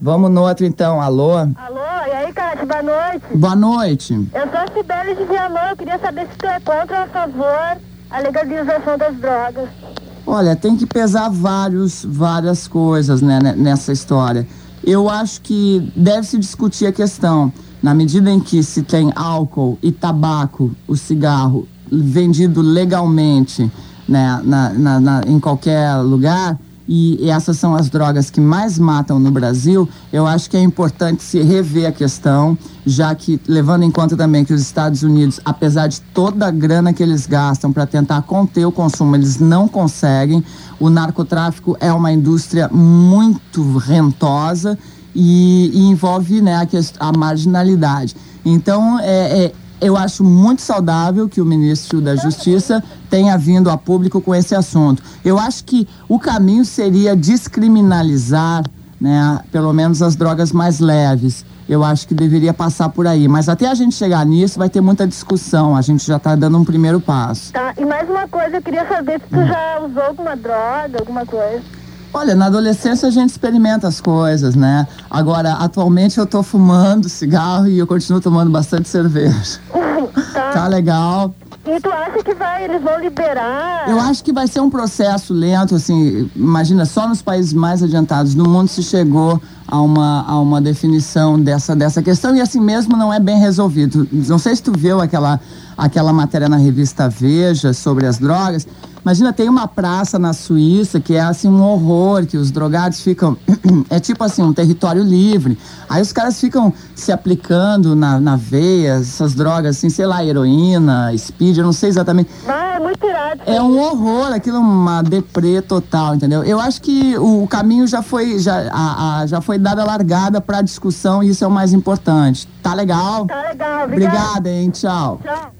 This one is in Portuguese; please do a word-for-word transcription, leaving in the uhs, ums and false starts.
Vamos no outro então, alô? Alô, e aí, Cátia, boa noite. Boa noite. Eu sou a Cibele de Viamão, eu queria saber se tu é contra ou a favor a legalização das drogas. Olha, tem que pesar vários, várias coisas, né, nessa história. Eu acho que deve-se discutir a questão, na medida em que se tem álcool e tabaco, o cigarro, vendido legalmente, né, na, na, na, em qualquer lugar, e, e essas são as drogas que mais matam no Brasil, eu acho que é importante se rever a questão, já que, levando em conta também que os Estados Unidos, apesar de toda a grana que eles gastam para tentar conter o consumo, eles não conseguem. O narcotráfico é uma indústria muito rentosa e, e envolve, né, a, quest- a marginalidade. Então, é, é eu acho muito saudável que o ministro da Justiça tenha vindo a público com esse assunto. Eu acho que o caminho seria descriminalizar, né, pelo menos as drogas mais leves. Eu acho que deveria passar por aí. Mas até a gente chegar nisso, vai ter muita discussão. A gente já está dando um primeiro passo. Tá, e mais uma coisa, eu queria saber se tu hum. já usou alguma droga, alguma coisa. Olha, na adolescência a gente experimenta as coisas, né? Agora, atualmente eu tô fumando cigarro e eu continuo tomando bastante cerveja. Tá. Tá legal. E tu acha que vai, eles vão liberar? Eu acho que vai ser um processo lento, assim, imagina, só nos países mais adiantados do mundo se chegou a uma, a uma definição dessa, dessa questão e assim mesmo não é bem resolvido. Não sei se tu viu aquela, aquela matéria na revista Veja sobre as drogas. Imagina, tem uma praça na Suíça que é assim um horror, que os drogados ficam, é tipo assim, um território livre. Aí os caras ficam se aplicando na, na veia, essas drogas assim, sei lá, heroína, speed, eu não sei exatamente. Ah, é muito irado. É um horror, aquilo é uma deprê total, entendeu? Eu acho que o caminho já foi, já, a, a, já foi dada a largada pra discussão e isso é o mais importante. Tá legal? Tá legal, obrigada. Obrigada, hein? Tchau. Tchau.